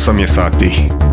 8 je sati.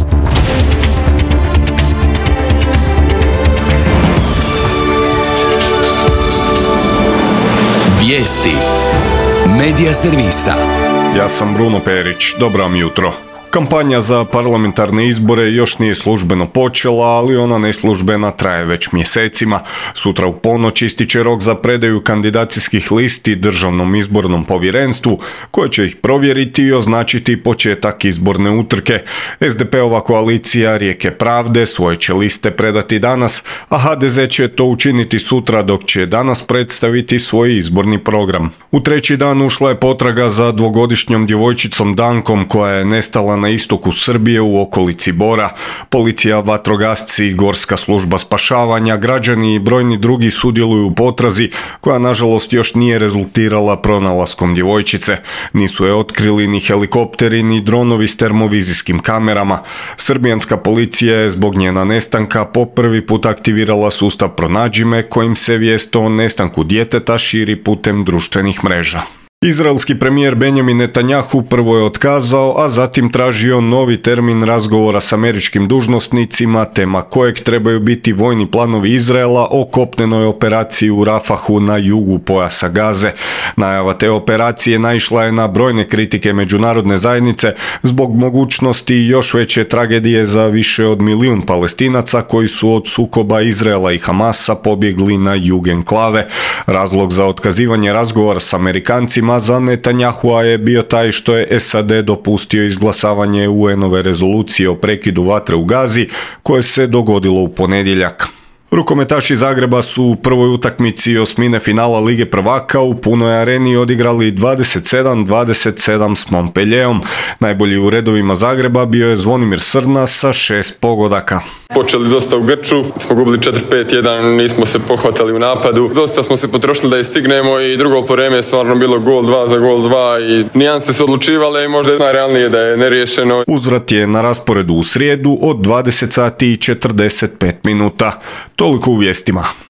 Vijesti Medija servisa. Ja sam Bruno Perić, dobro vam jutro. Kampanja za parlamentarne izbore još nije službeno počela, ali ona neslužbena traje već mjesecima. Sutra u ponoć ističe rok za predaju kandidacijskih listi Državnom izbornom povjerenstvu, koje će ih provjeriti i označiti početak izborne utrke. SDP-ova koalicija Rijeke pravde svoje će liste predati danas, a HDZ će to učiniti sutra, dok će danas predstaviti svoj izborni program. U treći dan ušla je potraga za dvogodišnjom djevojčicom Dankom, koja je nestala na istoku Srbije u okolici Bora. Policija, vatrogasci, Gorska služba spašavanja, građani i brojni drugi sudjeluju u potrazi, koja nažalost još nije rezultirala pronalaskom djevojčice. Nisu je otkrili ni helikopteri ni dronovi s termovizijskim kamerama. Srbijanska policija je zbog njena nestanka po prvi put aktivirala sustav Pronađi me, kojim se vijest o nestanku djeteta širi putem društvenih mreža. Izraelski premijer Benjamin Netanjahu prvo je otkazao, a zatim tražio novi termin razgovora s američkim dužnosnicima, tema kojeg trebaju biti vojni planovi Izraela o kopnenoj operaciji u Rafahu na jugu pojasa Gaze. Najava te operacije naišla je na brojne kritike međunarodne zajednice zbog mogućnosti još veće tragedije za više od 1 milijun Palestinaca koji su od sukoba Izraela i Hamasa pobjegli na jug enklave. Razlog za otkazivanje razgovora s Amerikancima za Netanjahua je bio taj što je SAD dopustio izglasavanje UN-ove rezolucije o prekidu vatre u Gazi, koje se dogodilo u ponedjeljak. Rukometaši Zagreba su u prvoj utakmici osmine finala Lige prvaka u punoj areni odigrali 27-27 s Montpellierom. Najbolji u redovima Zagreba bio je Zvonimir Srna sa 6 pogodaka. Počeli dosta u grču, smo gubili 4-5-1, nismo se pohvatali u napadu. Dosta smo se potrošili da je stignemo i drugo povreme je stvarno bilo gol 2 za gol 2 i nijanse su odlučivale i možda je najrealnije da je neriješeno. Uzvrat je na rasporedu u srijedu od 20 sati i 45 minuta. Toliko u vijestima.